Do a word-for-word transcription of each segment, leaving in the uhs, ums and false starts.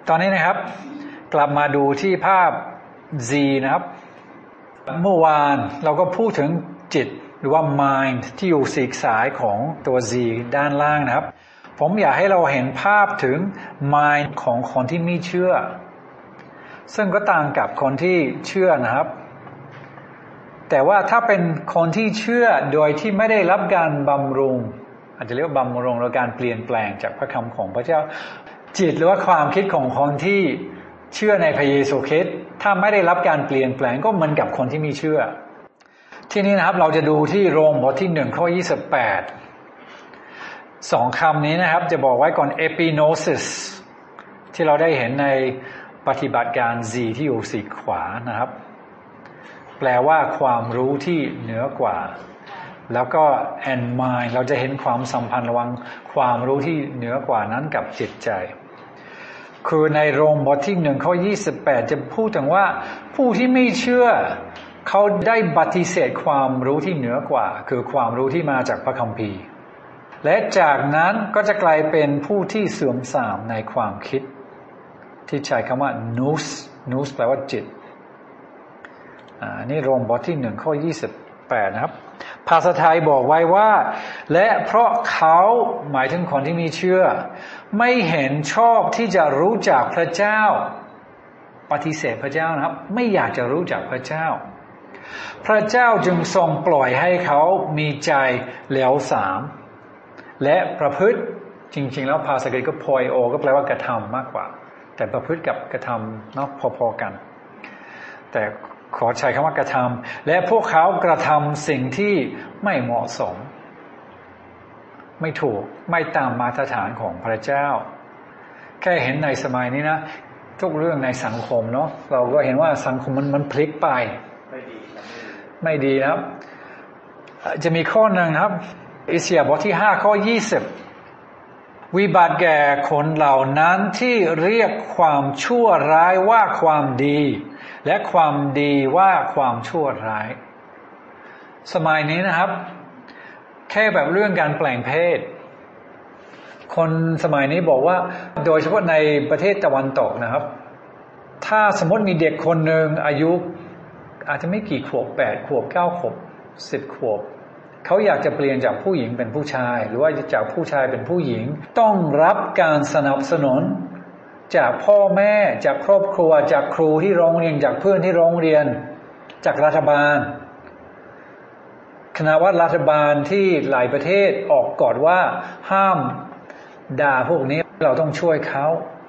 ตอนนี้นะครับกลับมาดูที่ภาพ Z นะครับเมื่อวานเราก็พูดถึงจิตหรือว่า mind ที่อยู่ซีกซ้ายของตัว Z ด้านล่างนะครับผมอยากให้เราเห็นภาพถึง mind ของคนที่ไม่เชื่อซึ่งก็ต่างกับคนที่เชื่อนะครับแต่ว่าถ้าเป็นคนที่เชื่อโดยที่ไม่ได้รับการบำรุงอาจจะเรียกว่าบำรุงหรือการเปลี่ยนแปลงจากพระคำของพระเจ้าจิตหรือว่าความคิดของคนที่เชื่อในพระเยซูคริสต์ถ้าไม่ได้รับการเปลี่ยนแปลงก็เหมือนกับคนที่ไม่เชื่อที่นี้นะครับเราจะดูที่โรมบทที่หนึ่งข้อยี่สิบแปดสองคำนี้นะครับจะบอกไว้ก่อน epinosis ที่เราได้เห็นในปฏิบัติการ Z ที่อยู่ซีกขวานะครับแปลว่าความรู้ที่เหนือกว่าแล้วก็ and mind เราจะเห็นความสัมพันธ์ระหว่างความรู้ที่เหนือกว่านั้นกับจิตใจคือในโรมบทที่หนึ่งข้อยี่สิบแปดจะพูดถึงว่าผู้ที่ไม่เชื่อเขาได้ปฏิเสธความรู้ที่เหนือกว่าคือความรู้ที่มาจากพระคัมภีร์และจากนั้นก็จะกลายเป็นผู้ที่เสื่อมทรามในความคิดที่ใช้คำว่า nous nous แปลว่าจิตอ่านี่โรมบทที่หนึ่งข้อยี่สิบแปดนะครับภาษาไทยบอกไว้ว่าและเพราะเขาหมายถึงคนที่มีเชื่อไม่เห็นชอบที่จะรู้จักพระเจ้าปฏิเสธพระเจ้านะครับไม่อยากจะรู้จักพระเจ้าพระเจ้าจึงทรงปล่อยให้เขามีใจเหลวสามและประพฤติจริงๆแล้วภาษาอังกฤษก็ poio ก็แปลว่ากระทำมากกว่าแต่ประพฤติกับกระทำเนาะพอๆกันแต่ขอใช้คำว่ากระทำและพวกเขากระทำสิ่งที่ไม่เหมาะสมไม่ถูกไม่ตามมาตรฐานของพระเจ้าแค่เห็นในสมัยนี้นะทุกเรื่องในสังคมเนาะเราก็เห็นว่าสังคมมันมันพลิกไปไม่ดีไม่ดีนะครับจะมีข้อหนึ่งครับอิสยาห์บทที่ห้าข้อยี่สิบวิบัติแก่คนเหล่านั้นที่เรียกความชั่วร้ายว่าความดีและความดีว่าความชั่วร้ายสมัยนี้นะครับแค่แบบเรื่องการแปลงเพศคนสมัยนี้บอกว่าโดยเฉพาะในประเทศตะวันตกนะครับถ้าสมมติมีเด็กคนหนึ่งอายุอาจจะไม่กี่ขวบแปดขวบเก้าขวบสิบขวบเขาอยากจะเปลี่ยนจากผู้หญิงเป็นผู้ชายหรือว่าจากผู้ชายเป็นผู้หญิงต้องรับการสนับสนุนจากพ่อแม่จากครอบครัวจากครูที่โรงเรียนจากเพื่อนที่โรงเรียนจากรัฐบาลขณะว่ารัฐบาลที่หลายประเทศออกกฎว่าห้ามด่าพวกนี้เราต้องช่วยเขา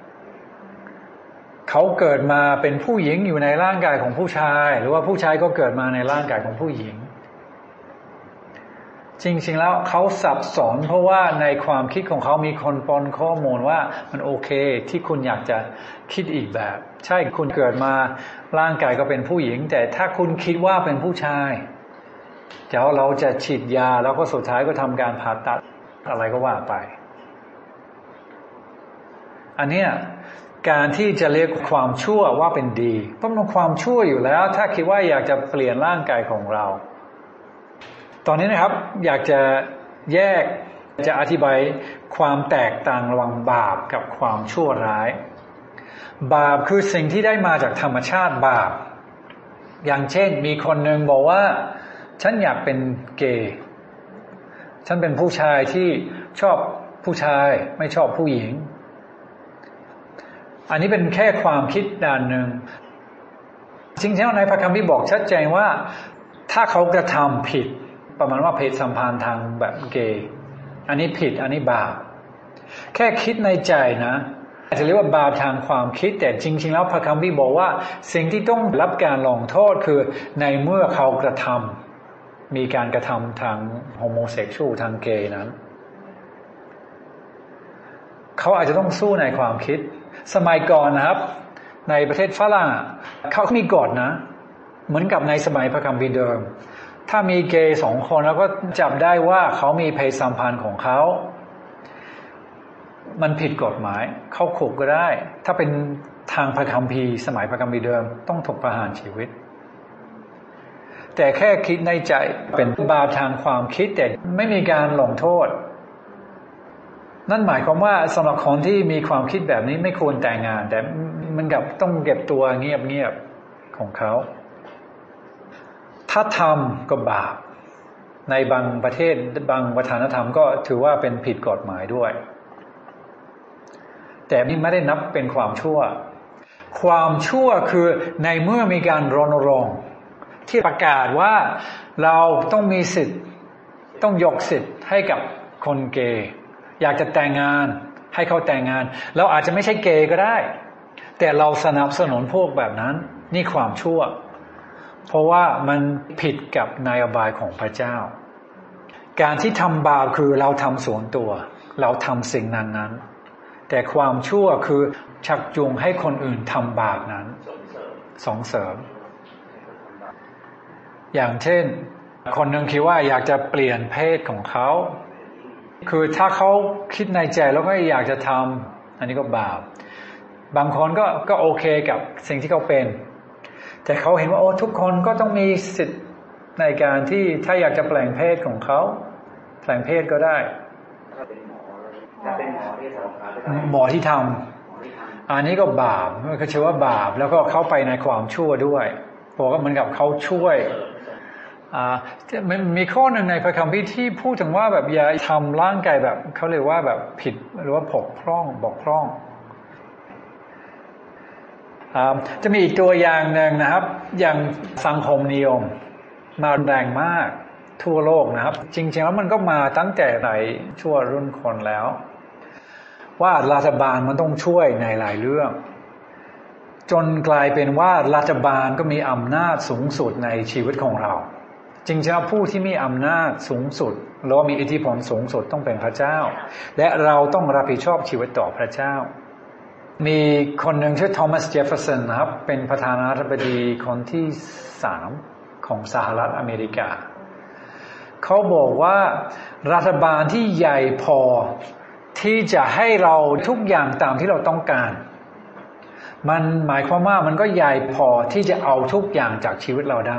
เขาเกิดมาเป็นผู้หญิงอยู่ในร่างกายของผู้ชายหรือว่าผู้ชายก็เกิดมาในร่างกายของผู้หญิงจริงๆแล้วเขาสับสนเพราะว่าในความคิดของเขามีคนปนข้อมูลว่ามันโอเคที่คุณอยากจะคิดอีกแบบใช่คุณเกิดมาร่างกายก็เป็นผู้หญิงแต่ถ้าคุณคิดว่าเป็นผู้ชายเดี๋ยวเราจะฉีดยาแล้วก็สุดท้ายก็ทำการผ่าตัดอะไรก็ว่าไปอันเนี้ยการที่จะเรียกความชั่วว่าเป็นดีต้องมีความชั่วอยู่แล้วถ้าคิดว่าอยากจะเปลี่ยนร่างกายของเราตอนนี้นะครับอยากจะแยกจะอธิบายความแตกต่างระหว่างบาปกับความชั่วร้ายบาปคือสิ่งที่ได้มาจากธรรมชาติบาปอย่างเช่นมีคนหนึ่งบอกว่าฉันอยากเป็นเกย์ฉันเป็นผู้ชายที่ชอบผู้ชายไม่ชอบผู้หญิงอันนี้เป็นแค่ความคิดด้านหนึ่งจริงๆในพระคัมภีร์บอกชัดเจนว่าถ้าเขากระทำผิดประมาณว่าเพศสัมพันธ์ทางแบบเกย์อันนี้ผิดอันนี้บาปแค่คิดในใจนะอาจจะเรียกว่าบาปทางความคิดแต่จริงๆแล้วพระคัมภีร์บอกว่าสิ่งที่ต้องรับการลงโทษคือในเมื่อเขากระทำมีการกระทำทางโฮโมเซ็กชวลทางเกย์นั้นเขาอาจจะต้องสู้ในความคิดสมัยก่อนนะครับในประเทศฝรั่งเขามีกฎนะเหมือนกับในสมัยพระคัมภีร์เดิมถ้ามีเกย์สองคนแล้วก็จับได้ว่าเขามีเพศสัมพันธ์ของเขามันผิดกฎหมายเข้าคุกก็ได้ถ้าเป็นทางพระคัมภีร์สมัยพระคัมภีร์เดิมต้องถูกประหารชีวิตแต่แค่คิดในใจเป็นบาปทางความคิดแต่ไม่มีการลงโทษนั่นหมายความว่าสำหรับคนที่มีความคิดแบบนี้ไม่ควรแต่งงานแต่มันกับต้องเก็บตัวเงียบๆของเขาถ้าทำก็บาปในบางประเทศบางวัฒนธรรมก็ถือว่าเป็นผิดกฎหมายด้วยแต่นี่ไม่ได้นับเป็นความชั่วความชั่วคือในเมื่อมีการรณรงค์ที่ประกาศว่าเราต้องมีสิทธิ์ต้องยกสิทธิ์ให้กับคนเกย์อยากจะแต่งงานให้เขาแต่งงานเราอาจจะไม่ใช่เกย์ก็ได้แต่เราสนับสนุนพวกแบบนั้นนี่ความชั่วเพราะว่ามันผิดกับนโยบายของพระเจ้าการที่ทำบาปคือเราทำส่วนตัวเราทำสิ่งนั้นนั้นแต่ความชั่วคือชักจูงให้คนอื่นทำบาปนั้นส่งเสริมอย่างเช่นคนหนึ่งคิดว่าอยากจะเปลี่ยนเพศของเขาคือถ้าเขาคิดในใจแล้วก็อยากจะทำอันนี้ก็บาปบางคนก็ก็โอเคกับสิ่งที่เขาเป็นแต่เขาเห็นว่าโอ้ทุกคนก็ต้องมีสิทธิ์ในการที่ถ้าอยากจะแปลงเพศของเขาแปลงเพศก็ได้ถ้าเป็นหมอที่สำหมอที่ทำอันนี้ก็บาปก็ชื่อว่าบาปแล้วก็เข้าไปในความชั่วด้วยเพราะว่ามันกับเขาช่วยอ่ามันมีข้อหนึ่งในพระคัมภีร์ที่พูดถึงว่าแบบอย่าทำร่างกายแบบเขาเรียกว่าแบบผิดหรือว่าบกพร่องบกพร่องจะมีอีกตัวอย่างหนึ่งนะครับอย่างสังคมนิยมมาแรงมากทั่วโลกนะครับจริงๆแล้วมันก็มาตั้งแต่ในชั่วรุ่นคนแล้วว่ารัฐบาลมันต้องช่วยในหลายเรื่องจนกลายเป็นว่ารัฐบาลก็มีอำนาจสูงสุดในชีวิตของเราจริงๆแล้วผู้ที่มีอำนาจสูงสุดหรือว่ามีอิทธิพลสูงสุดต้องเป็นพระเจ้าและเราต้องรับผิดชอบชีวิตต่อพระเจ้ามีคนหนึ่งชื่อโทมัสเจฟเฟอร์สันนะครับเป็นประธานาธิบดีคนที่สามของสหรัฐอเมริกาเขาบอกว่ารัฐบาลที่ใหญ่พอที่จะให้เราทุกอย่างตามที่เราต้องการมันหมายความว่ามันก็ใหญ่พอที่จะเอาทุกอย่างจากชีวิตเราได้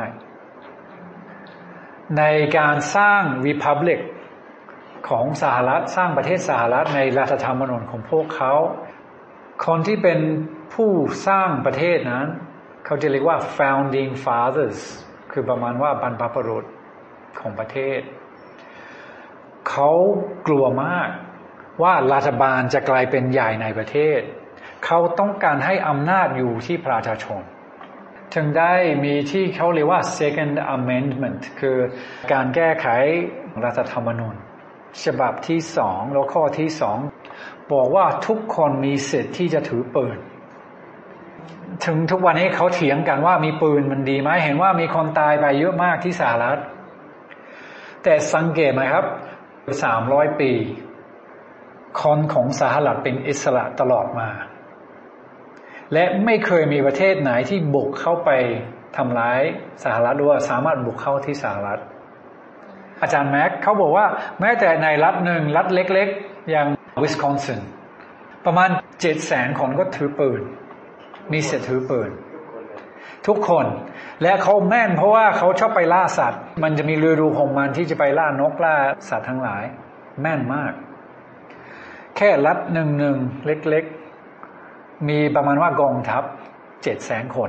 ในการสร้าง Republic ของสหรัฐสร้างประเทศสหรัฐในรัฐธรรมนูญของพวกเขาคนที่เป็นผู้สร้างประเทศนั้นเขาจะเรียกว่า founding fathers คือประมาณว่าบรรพบุรุษของประเทศเขากลัวมากว่ารัฐบาลจะกลายเป็นใหญ่ในประเทศเขาต้องการให้อำนาจอยู่ที่ประชาชนถึงได้มีที่เขาเรียกว่า second amendment คือการแก้ไขรัฐธรรมนูญฉบับที่สองแล้วข้อที่สองบอกว่าทุกคนมีสิทธิ์ที่จะถือปืนถึงทุกวันนี้เขาเถียงกันว่ามีปืนมันดีไหมเห็นว่ามีคนตายไปเยอะมากที่สหรัฐแต่สังเกตไหมครับสามร้อยปีคนของสหรัฐเป็นอิสระตลอดมาและไม่เคยมีประเทศไหนที่บุกเข้าไปทำร้ายสหรัฐหรือว่าสามารถบุกเข้าที่สหรัฐอาจารย์แม็กเขาบอกว่าแม้แต่ในรัฐหนึ่งรัฐเล็กๆอย่างวิสคอนซินประมาณเจ็ดแสนคนก็ถือปืนมีสิทธิ์ถือปืนทุกคนและเขาแม่นเพราะว่าเขาชอบไปล่าสัตว์มันจะมีฤดูของมันที่จะไปล่านกล่าสัตว์ทั้งหลายแม่นมากแค่รัฐหนึ่งหนึ่งเล็กๆมีประมาณว่ากองทัพเจ็ดแสนคน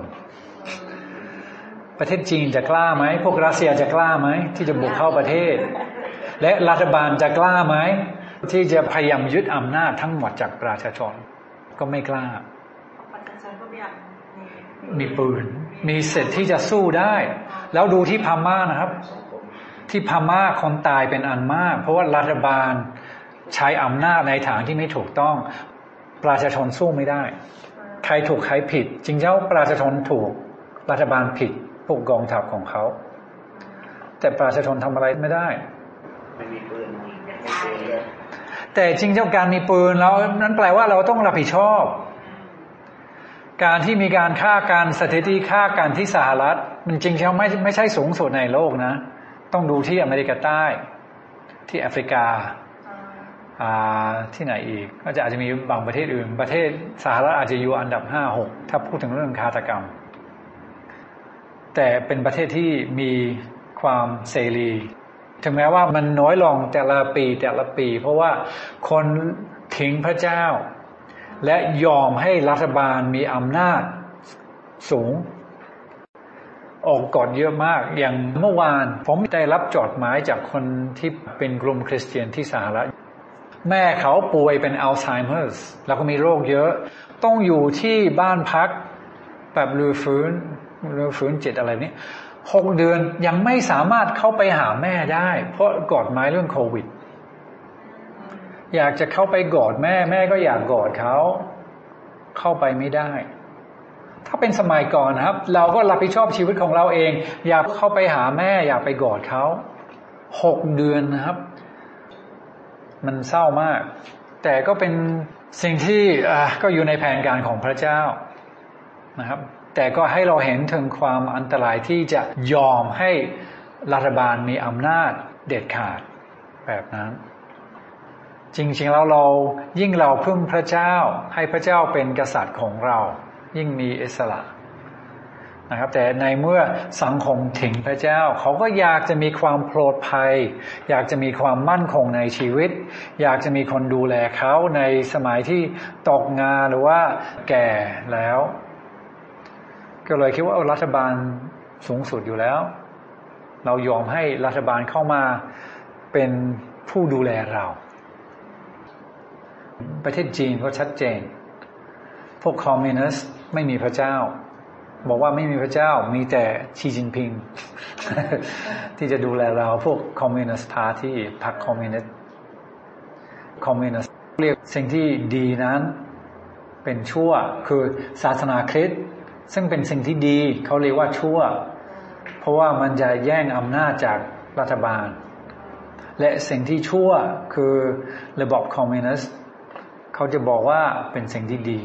ประเทศจีนจะกล้าไหมพวกรัสเซียจะกล้าไหมที่จะบุกเข้าประเทศและรัฐบาลจะกล้าไหมที่จะพยายามยึดอำนาจทั้งหมดจากประชาชนก็ไม่กล้ามีปืนมีสิทธิ์ที่จะสู้ได้แล้วดูที่พม่านะครับที่พม่าคนตายเป็นอันมากเพราะว่ารัฐบาลใช้อำนาจในทางที่ไม่ถูกต้องประชาชนสู้ไม่ได้ใครถูกใครผิดจริงๆแล้วประชาชนถูกรัฐบาลผิดพวกกองทัพของเขาแต่ประชาชนทำอะไรไม่ได้ไม่มีปืนแต่จริงๆเจ้าการมีปืนแล้วนั้นแปลว่าเราต้องรับผิดชอบการที่มีการฆ่าการสถิติฆ่ากันที่สหรัฐมันจริงๆไม่ไม่ใช่สูงสุดในโลกนะต้องดูที่อเมริกาใต้ที่แอฟริกาอ่าที่ไหนอีกก็จะอาจจะมีบางประเทศอื่นประเทศสหรัฐอาจจะอยู่อันดับห้าหกถ้าพูดถึงเรื่องฆาตกรรมแต่เป็นประเทศที่มีความเสรีถึงแม้ว่ามันน้อยลงแต่ละปีแต่ละปีเพราะว่าคนทิ้งพระเจ้าและยอมให้รัฐบาลมีอำนาจสูงออกกฎเยอะมากอย่างเมื่อวานผมได้รับจดหมายจากคนที่เป็นกลุ่มคริสเตียนที่สหรัฐแม่เขาป่วยเป็นอัลไซเมอร์แล้วก็มีโรคเยอะต้องอยู่ที่บ้านพักแบบรื้อฟื้นรื้อฟื้นจิตอะไรนี้หกเดือนยังไม่สามารถเข้าไปหาแม่ได้เพราะกฎหมายเรื่องโควิดอยากจะเข้าไปกอดแม่แม่ก็อยากกอดเขาเข้าไปไม่ได้ถ้าเป็นสมัยก่อนนะครับเราก็รับผิดชอบชีวิตของเราเองอยากเข้าไปหาแม่อยากไปกอดเขาหกเดือนนะครับมันเศร้ามากแต่ก็เป็นสิ่งที่ก็อยู่ในแผนการของพระเจ้านะครับแต่ก็ให้เราเห็นถึงความอันตรายที่จะยอมให้รัฐบาลมีอำนาจเด็ดขาดแบบนั้นจริงๆแล้วเรายิ่งเราพึ่งพระเจ้าให้พระเจ้าเป็นกษัตริย์ของเรายิ่งมีอิสระนะครับแต่ในเมื่อสังคมถึงพระเจ้าเขาก็อยากจะมีความปลอดภัยอยากจะมีความมั่นคงในชีวิตอยากจะมีคนดูแลเขาในสมัยที่ตกงานหรือว่าแก่แล้วก็เลยคิดว่ารัฐบาลสูงสุดอยู่แล้วเรายอมให้รัฐบาลเข้ามาเป็นผู้ดูแลเราประเทศจีนก็ชัดเจนพวกคอมมิวนิสต์ไม่มีพระเจ้าบอกว่าไม่มีพระเจ้ามีแต่ชีจินพิง ที่จะดูแลเราพวกคอมมิวนิสต์พาร์ตี้พรรคคอมมิวนิสต์คอมมิวนิสต์เรียกสิ่งที่ดีนั้นเป็นชั่วคือศาสนาคริสต์ซึ่งเป็นสิ่งที่ดีเขาเรียกว่าชั่วเพราะว่ามันจะแย่งอำนาจจากรัฐบาลและสิ่งที่ชั่วคือระบบคอมมิวนิสต์เขาจะบอกว่าเป็นสิ่งที่ดี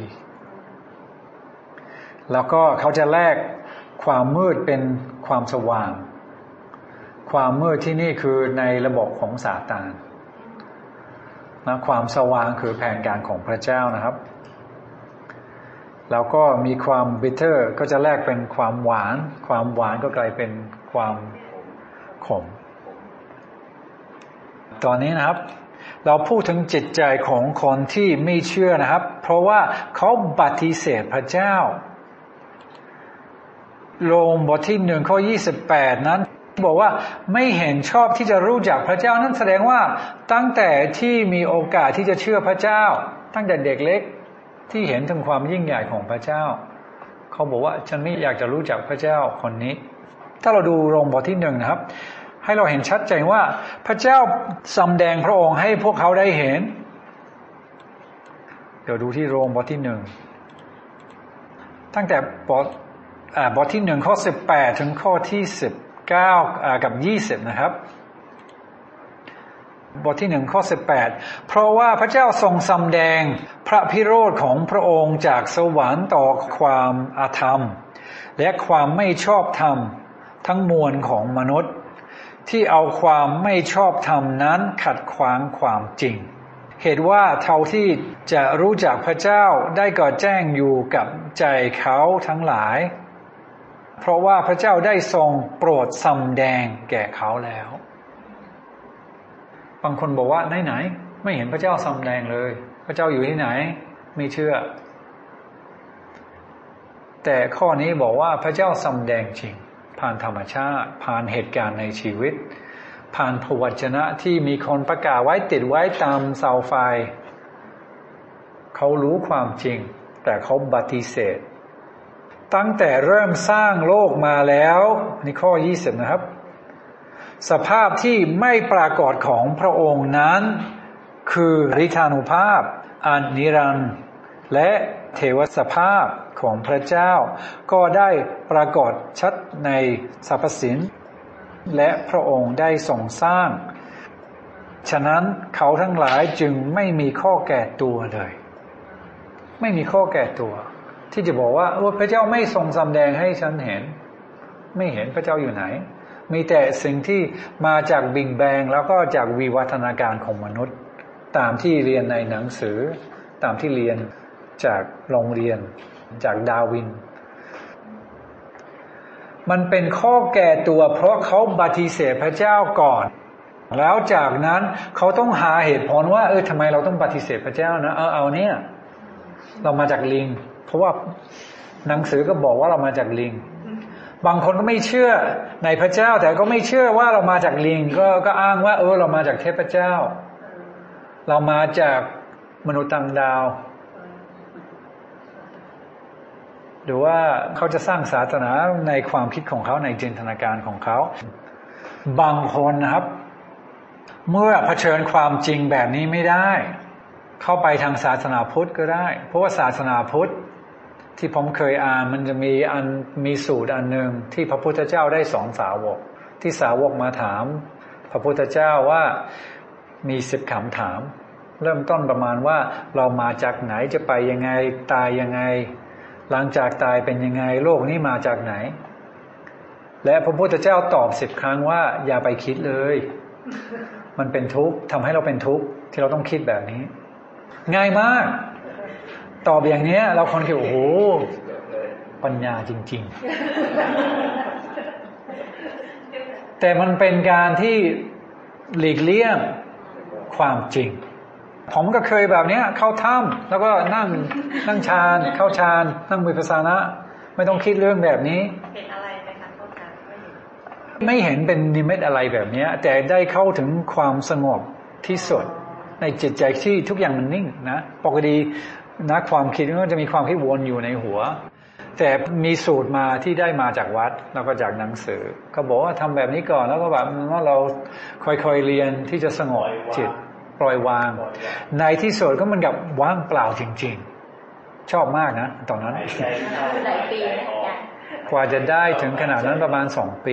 แล้วก็เขาจะแลกความมืดเป็นความสว่างความมืดที่นี่คือในระบบของซาตานนะความสว่างคือแผนการของพระเจ้านะครับแล้วก็มีความบิตเตอร์ก็จะแลกเป็นความหวานความหวานก็กลายเป็นความขมตอนนี้นะครับเราพูดถึงจิตใจของคนที่ไม่เชื่อนะครับเพราะว่าเขาปฏิเสธพระเจ้าโรมบทที่หนึ่งข้อยี่สิบแปดนั้นบอกว่าไม่เห็นชอบที่จะรู้จักพระเจ้านั่นแสดงว่าตั้งแต่ที่มีโอกาสที่จะเชื่อพระเจ้าตั้งแต่เด็กเล็กที่เห็นถึงความยิ่งใหญ่ของพระเจ้าเขาบอกว่าฉันไม่อยากจะรู้จักพระเจ้าคนนี้ถ้าเราดูโรมบทที่หนึ่งนะครับให้เราเห็นชัดเจนว่าพระเจ้าสำแดงพระองค์ให้พวกเขาได้เห็นเดี๋ยวดูที่โรมบทที่หนึ่งตั้งแต่บทอ่าบทที่หนึ่งข้อสิบแปดถึงข้อที่สิบเก้าอ่ากับยี่สิบนะครับบทที่หนึ่งข้อสิบแปดเพราะว่าพระเจ้าทรงสำแดงพระพิโรธของพระองค์จากสวรรค์ต่อความอาธรรมและความไม่ชอบธรรมทั้งมวลของมนุษย์ที่เอาความไม่ชอบธรรมนั้นขัดขวางความจริงเหตุว่าเท่าที่จะรู้จักพระเจ้าได้ก่อแจ้งอยู่กับใจเขาทั้งหลายเพราะว่าพระเจ้าได้ทรงโปรดสำแดงแก่เขาแล้วบางคนบอกว่าไหนไหนไม่เห็นพระเจ้าสำแดงเลยพระเจ้าอยู่ที่ไหนไม่เชื่อแต่ข้อนี้บอกว่าพระเจ้าสำแดงจริงผ่านธรรมชาติผ่านเหตุการณ์ในชีวิตผ่านพระวจนะที่มีคนประกาศไว้ติดไว้ตามเสาไฟเขารู้ความจริงแต่เขาปฏิเสธตั้งแต่เริ่มสร้างโลกมาแล้วนี่ข้อยี่สิบนะครับสภาพที่ไม่ปรากฏของพระองค์นั้นคือฤทธานุภาพอันนิรันดร์และเทวสภาพของพระเจ้าก็ได้ปรากฏชัดในสรรพสินและพระองค์ได้ทรงสร้างฉะนั้นเขาทั้งหลายจึงไม่มีข้อแก่ตัวเลยไม่มีข้อแก่ตัวที่จะบอกว่าพระเจ้าไม่ทรงสำแดงให้ฉันเห็นไม่เห็นพระเจ้าอยู่ไหนมีแต่สิ่งที่มาจากบิ๊กแบงแล้วก็จากวิวัฒนาการของมนุษย์ตามที่เรียนในหนังสือตามที่เรียนจากโรงเรียนจากดาร์วินมันเป็นข้อแก่ตัวเพราะเขาปฏิเสธพระเจ้าก่อนแล้วจากนั้นเขาต้องหาเหตุผลว่าเออทำไมเราต้องปฏิเสธพระเจ้านะเอาเอาเนี่ยเรามาจากลิงเพราะว่าหนังสือก็บอกว่าเรามาจากลิงบางคนก็ไม่เชื่อในพระเจ้าแต่ก็ไม่เชื่อว่าเรามาจากลิงก็ก็อ้างว่าเออเรามาจากเทพเจ้าเรามาจากมนุษย์ต่างดาวหรือว่าเขาจะสร้างศาสนาในความคิดของเขาในจินตนาการของเขาบางคนนะครับเมื่อเผชิญความจริงแบบนี้ไม่ได้เข้าไปทางศาสนาพุทธก็ได้เพราะว่าศาสนาพุทธที่ผมเคยอ่านมันจะมีอันมีสูตรอันหนึ่งที่พระพุทธเจ้าได้สอนสาวกที่สาวกมาถามพระพุทธเจ้าว่ามีสิบคำถามเริ่มต้นประมาณว่าเรามาจากไหนจะไปยังไงตายยังไงหลังจากตายเป็นยังไงโลกนี้มาจากไหนและพระพุทธเจ้าตอบสิบครั้งว่าอย่าไปคิดเลยมันเป็นทุกข์ทำให้เราเป็นทุกข์ที่เราต้องคิดแบบนี้ง่ายมากตอบอย่างนี้เราคนคิดโอ้โหปัญญาจริงๆแต่มันเป็นการที่หลีกเลี่ยงความจริงผมก็เคยแบบนี้เข้าถ้ำแล้วก็นั่งนั่งฌานเข้าฌานนั่งวิปัสสนาไม่ต้องคิดเรื่องแบบนี้เห็นอะไรไหมคะเข้าฌานไม่เห็นเป็นนิมิตอะไรแบบนี้แต่ได้เข้าถึงความสงบที่สุดในจิตใจที่ทุกอย่างมันนิ่งนะปกตินะความคิดมันจะมีความคิดวนอยู่ในหัวแต่มีสูตรมาที่ได้มาจากวัดแล้วก็จากหนังสือเขาบอกว่าทำแบบนี้ก่อนแล้วก็แบบว่าเราค่อยๆเรียนที่จะสงบจิตปล่อยวางในที่สุดก็มันกับว่างเปล่าจริงๆชอบมากนะตอนนั้นหลายปีกว่าจะได้ถึงขนาดนั้นประมาณสองปี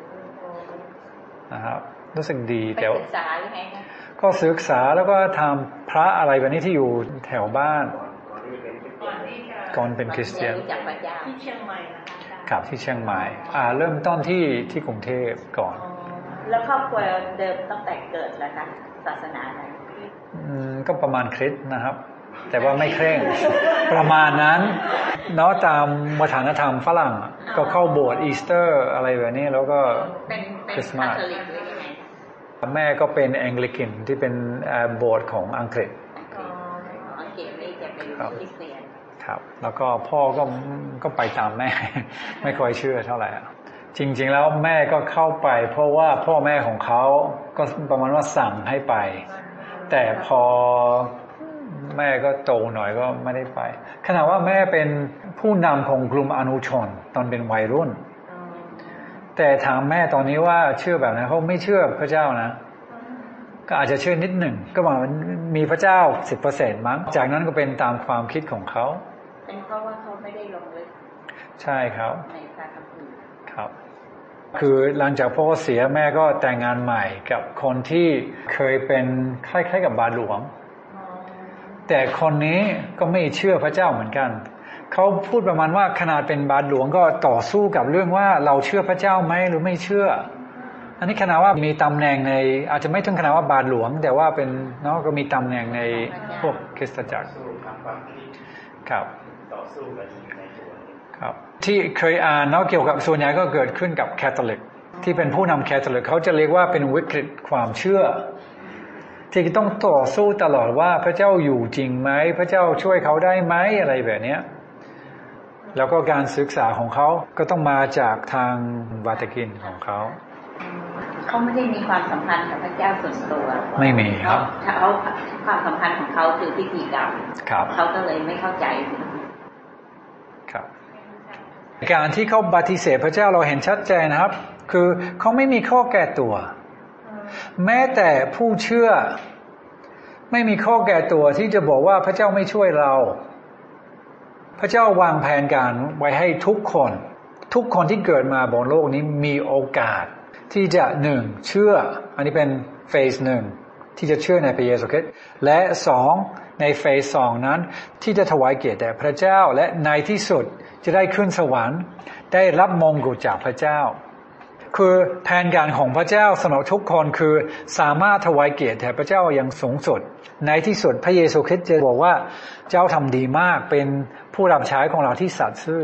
นะครับรู้สึกดีแต่ศึกษายังไงคะก็ศึกษาแล้วก็ทำพระอะไรแบบนี้ที่อยู่แถวบ้านก่อนเป็นคริสเตียนที่เชียงใหม่นะคะครับที่เชียงใหม่อ่าเริ่มต้นที่ที่กรุงเทพก่อนแล้วครอบครัวเดิมตั้งแต่เกิดแล้วคะศาสนาไหนอืมก็ประมาณคริสต์นะครับแต่ว่าไม่เคร่งประมาณนั้นเนาะตามวัฒนธรรมฝรั่งก็เข้าโบสถ์อีสเตอร์อะไรแบบนี้แล้วก็คริสต์มาสแม่ก็เป็นแองกิกันที่เป็นโบสถ์ของอังกฤษอังกฤษนี่จะเป็นคริสเตียนครับแล้วก็พ่อก็ก็ไปตามแม่ไม่ค่อยเชื่อเท่าไหร่จริงๆแล้วแม่ก็เข้าไปเพราะว่าพ่อแม่ของเขาก็ประมาณว่าสั่งให้ไปแต่พอแม่ก็โตหน่อยก็ไม่ได้ไปขณะว่าแม่เป็นผู้นำของกลุ่มอนุชนตอนเป็นวัยรุ่นแต่ถามแม่ตอนนี้ว่าเชื่อแบบนั้นเขาไม่เชื่อพระเจ้านะก็อาจจะเชื่อนิดหนึ่งก็บอกมีพระเจ้า สิบเปอร์เซ็นต์ มั้งจากนั้นก็เป็นตามความคิดของเขาเป็นเพราะว่าเขาไม่ได้ลงลึกใช่ครับในพระคัมภีร์ครับคือหลังจากพ่อเสียแม่ก็แต่งงานใหม่กับคนที่เคยเป็นคล้ายๆกับบาทหลวงแต่คนนี้ก็ไม่เชื่อพระเจ้าเหมือนกันเขาพูดประมาณว่าขนาดเป็นบาทหลวงก็ต่อสู้กับเรื่องว่าเราเชื่อพระเจ้าไหมหรือไม่เชื่ออันนี้ขนาดว่ามีตำแหน่งในอาจจะไม่ถึงขนาดว่าบาทหลวงแต่ว่าเป็นเนาะก็มีตำแหน่งในพวกคริสตจักรครับต่อสู้กันในตัวครับที่เคยอ่านเนาะเกี่ยวกับส่วนใหญ่ก็เกิดขึ้นกับแคทอลิกที่เป็นผู้นำแคทอลิกเขาจะเรียกว่าเป็นวิกฤตความเชื่อที่ต้องต่อสู้ตลอดว่าพระเจ้าอยู่จริงไหมพระเจ้าช่วยเขาได้ไหมอะไรแบบนี้แล้วก็การศึกษาของเขาก็ต้องมาจากทางวาติกันของเขาเขาไม่ได้มีความสัมพันธ์กับพระเจ้าส่วนตัวไม่มีครับเขาความสัมพันธ์ของเขาคือพิธีกรรมเขาก็เลยไม่เข้าใจครับการที่เขาปฏิเสธพระเจ้าเราเห็นชัดเจนนะครับคือเขาไม่มีข้อแก้ตัวแม้แต่ผู้เชื่อไม่มีข้อแก้ตัวที่จะบอกว่าพระเจ้าไม่ช่วยเราพระเจ้าวางแผนการไว้ให้ทุกคนทุกคนที่เกิดมาบนโลกนี้มีโอกาสที่จะหนึ่งเชื่ออันนี้เป็นเฟสหนึ่งที่จะเชื่อในพระเยซูคริสต์และสองในเฟสสองนั้นที่จะถวายเกียรติแด่พระเจ้าและในที่สุดจะได้ขึ้นสวรรค์ได้รับมงกุฎจากพระเจ้าคือแผนการของพระเจ้าสำหรับทุกคนคือสามารถถวายเกียรติแด่พระเจ้าอย่างสูงสุดในที่สุดพระเยซูคริสต์จะบอกว่าเจ้าทำดีมากเป็นผู้รับใช้ของเราที่สัตย์ซื่อ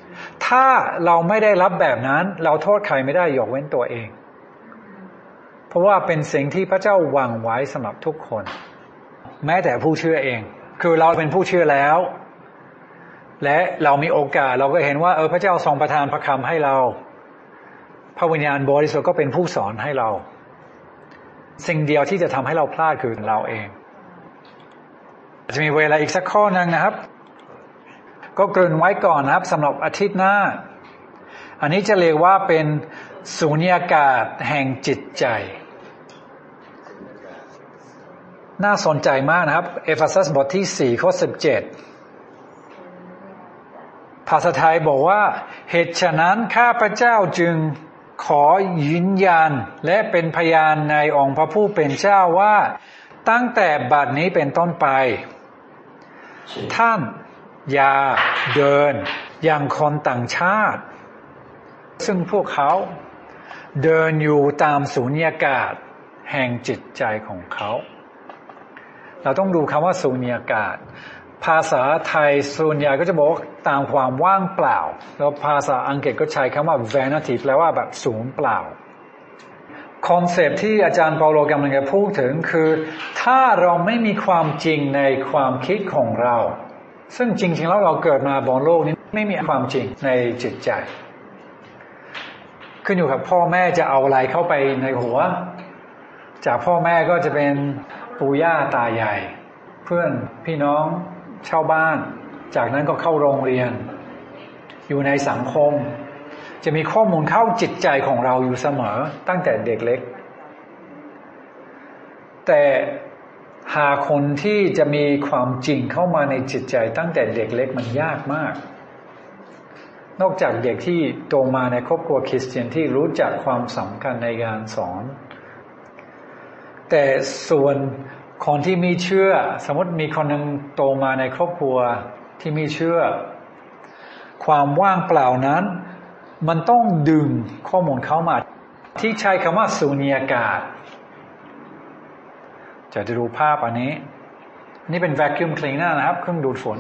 ถ้าเราไม่ได้รับแบบนั้นเราโทษใครไม่ได้ยกเว้นตัวเองเพราะว่าเป็นสิ่งที่พระเจ้าวางไว้สำหรับทุกคนแม้แต่ผู้เชื่อเองคือเราเป็นผู้เชื่อแล้วและเรามีโอกาสเราก็เห็นว่าเออพระเจ้าทรงประทานพระคำให้เราพระวิญญาณบริสุทธิ์ก็เป็นผู้สอนให้เราสิ่งเดียวที่จะทำให้เราพลาดคือเราเองจะมีเวลาอีกสักข้อนึงนะครับก็เกริ่นไว้ก่อนนะครับสำหรับอาทิตย์หน้าอันนี้จะเรียกว่าเป็นสุญญากาศแห่งจิตใจน่าสนใจมากนะครับเอเฟซัสบทที่สี่ข้อสิบเจ็ดภาษาไทยบอกว่าเหตุฉะนั้นข้าพเจ้าจึงขอยืนยันและเป็นพยานในองค์พระผู้เป็นเจ้าว่าตั้งแต่บัดนี้เป็นต้นไปท่านอย่าเดินอย่างคนต่างชาติซึ่งพวกเขาเดินอยู่ตามสุญญากาศแห่งจิตใจของเขาเราต้องดูคำว่าสุญญากาศภาษาไทยส่วนใหญ่ก็จะบอกตามความว่างเปล่าแล้วภาษาอังกฤษก็ใช้คำว่า vanity แปลว่าแบบศูนย์เปล่าคอนเซปต์ที่อาจารย์เปาโลกำลังจะพูดถึงคือถ้าเราไม่มีความจริงในความคิดของเราซึ่งจริงๆแล้วเราเกิดมาบนโลกนี้ไม่มีความจริงในจิตใจขึ้นอยู่กับพ่อแม่จะเอาอะไรเข้าไปในหัวจากพ่อแม่ก็จะเป็นปู่ย่าตายายเพื่อนพี่น้องชาวบ้านจากนั้นก็เข้าโรงเรียนอยู่ในสังคมจะมีข้อมูลเข้าจิตใจของเราอยู่เสมอตั้งแต่เด็กเล็กแต่หาคนที่จะมีความจริงเข้ามาในจิตใจตั้งแต่เด็กเล็กมันยากมากนอกจากเด็กที่โตมาในครอบครัวคริสเตียนที่รู้จักความสำคัญในการสอนแต่ส่วนคนที่มีเชื่อสมมติมีคนหนึ่งโตมาในครอบครัวที่มีเชื่อความว่างเปล่านั้นมันต้องดึงข้อมูลเข้ามาที่ใช้คำว่าสุญญากาศจะดูภาพอันนี้นี่เป็น vacuum cleaner นะครับเครื่องดูดฝน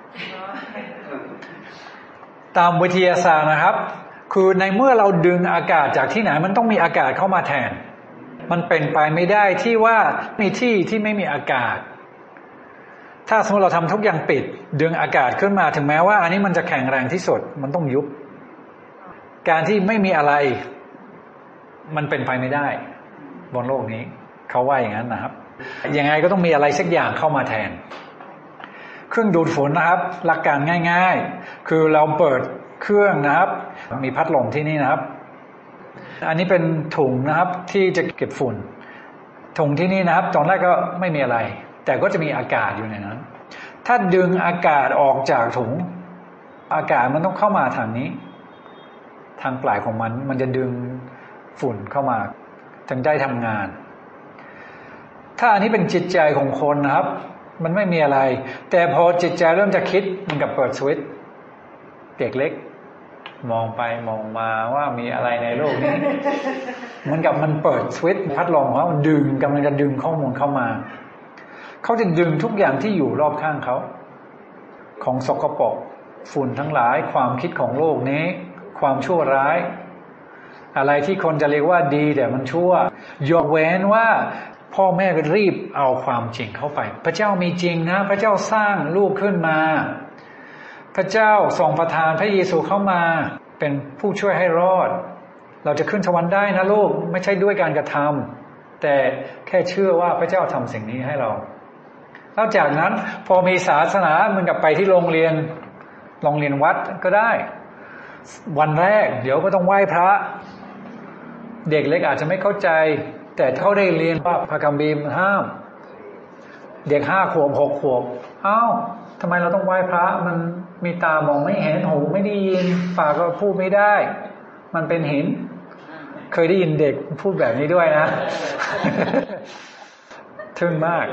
ตามวิทยาศาสตร์นะครับคือในเมื่อเราดึงอากาศจากที่ไหนมันต้องมีอากาศเข้ามาแทนมันเป็นไปไม่ได้ที่ว่ามีที่ที่ไม่มีอากาศถ้าสมมติเราทำทุกอย่างปิดดึงอากาศขึ้นมาถึงแม้ว่าอันนี้มันจะแข็งแรงที่สุดมันต้องยุบการที่ไม่มีอะไรมันเป็นไปไม่ได้บนโลกนี้เขาว่าอย่างนั้นนะครับยังไงก็ต้องมีอะไรสักอย่างเข้ามาแทนเครื่องดูดฝนนะครับหลักการง่ายๆคือเราเปิดเครื่องนะครับมีพัดลมที่นี่นะครับอันนี้เป็นถุงนะครับที่จะเก็บฝุ่นถุงที่นี่นะครับตอนแรกก็ไม่มีอะไรแต่ก็จะมีอากาศอยู่ในนั้นถ้าดึงอากาศออกจากถุงอากาศมันต้องเข้ามาทางนี้ทางปลายของมันมันจะดึงฝุ่นเข้ามาถึงได้ทำงานถ้าอันนี้เป็นจิตใจของคนนะครับมันไม่มีอะไรแต่พอจิตใจเริ่มจะคิดมันกับเปิดสวิตช์เด็กเล็กมองไปมองมาว่ามีอะไรในโลกนี้เหมือนกับมันเปิดสวิตช์พัดลมเขาดึงกำลังจะดึงข้อมูลเข้ามาเขาจะดึงทุกอย่างที่อยู่รอบข้างเขาของสกปรกฝุ่นทั้งหลายความคิดของโลกนี้ความชั่วร้ายอะไรที่คนจะเรียกว่าดีแต่มันชั่วยกเว้นว่าพ่อแม่ก็รีบเอาความจริงเข้าไปพระเจ้ามีจริงนะพระเจ้าสร้างลูกขึ้นมาพระเจ้าทรงประทานพระเยซูเข้ามาเป็นผู้ช่วยให้รอดเราจะขึ้นสวรรค์ได้นะลูกไม่ใช่ด้วยการกระทำแต่แค่เชื่อว่าพระเจ้าทำสิ่งนี้ให้เราแล้วจากนั้นพอมีศาสนาเหมือนกับไปที่โรงเรียนโรงเรียนวัดก็ได้วันแรกเดี๋ยวก็ต้องไหว้พระเด็กเล็กอาจจะไม่เข้าใจแต่เขาได้เรียนว่าพระคัมภีร์ห้ามเด็กห้าขวบหกขวบอ้าวทำไมเราต้องไหว้พระมันมีตามองไม่เห็นหูไม่ได้ยินปากก็พูดไม่ได้มันเป็นหินเคยได้ยินเด็กพูดแบบนี้ด้วยนะทึ่งมาก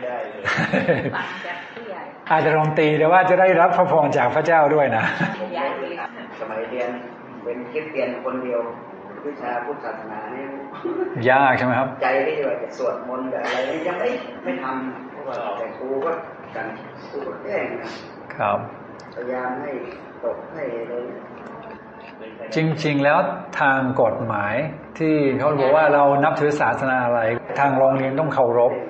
อาจจะลองตีแต่ว่าจะได้รับพระพรจากพระเจ้าด้วยนะสมัยเรียนเป็นคริสเตียนคนเดียววิชาพุทธศาสนาเนี่ยยากใช่ไหมครับใจที่จะสวดมนต์แบบอะไรยังไม่ไม่ทำเพราะว่าแต่ครูก็กันครูก็แกล้งนะครับพยายามให้ตกให้เลยจริงๆแล้วทางกฎหมายที่เขาบอกว่าเรานับถือศาสนาอะไรทางโรงเรียนต้องเคารพ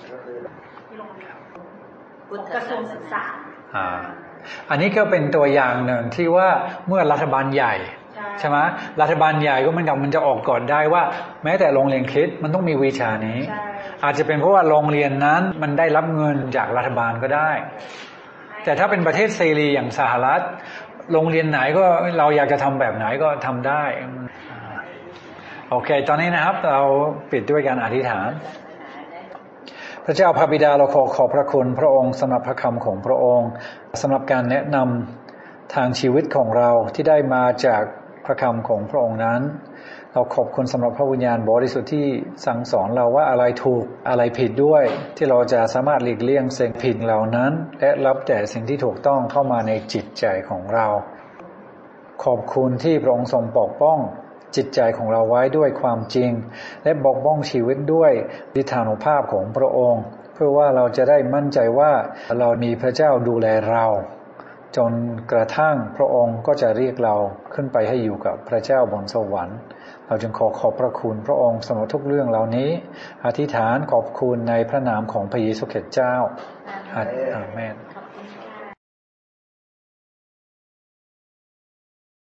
กระทรวงศึกษาอ่าอันนี้ก็เป็นตัวอย่างหนึ่งที่ว่าเมื่อรัฐบาลใหญ่ใช่ไหมรัฐบาลใหญ่ก็มันกับมันจะออกกฎได้ว่าแม้แต่โรงเรียนคริสต์มันต้องมีวิชานี้อาจจะเป็นเพราะว่าโรงเรียนนั้นมันได้รับเงินจากรัฐบาลก็ได้แต่ถ้าเป็นประเทศเสรีอย่างสหรัฐโรงเรียนไหนก็เราอยากจะทำแบบไหนก็ทำได้โอเคตอนนี้นะครับเราปิดด้วยการอธิษฐานพระเจ้าพระบิดาเราขอขอบพระคุณพระองค์สำหรับพระคำของพระองค์สำหรับการแนะนำทางชีวิตของเราที่ได้มาจากพระคำของพระองค์นั้นเราขอบคุณสำหรับพระวิญญาณบริสุทธิ์ที่สั่งสอนเราว่าอะไรถูกอะไรผิดด้วยที่เราจะสามารถหลีกเลี่ยงสิ่งผิดเหล่านั้นและรับแต่สิ่งที่ถูกต้องเข้ามาในจิตใจของเราขอบคุณที่พระองค์ทรงปกป้องจิตใจของเราไว้ด้วยความจริงและปกป้องชีวิตด้วยฤทธานุภาพของพระองค์เพื่อว่าเราจะได้มั่นใจว่าเรามีพระเจ้าดูแลเราจนกระทั่งพระองค์ก็จะเรียกเราขึ้นไปให้อยู่กับพระเจ้าบนสวรรค์เราจึงขอขอบพระคุณพระองค์สำหรับทุกเรื่องเหล่านี้อธิษฐานขอบคุณในพระนามของพระเยซูคริสต์เจ้าอาเมน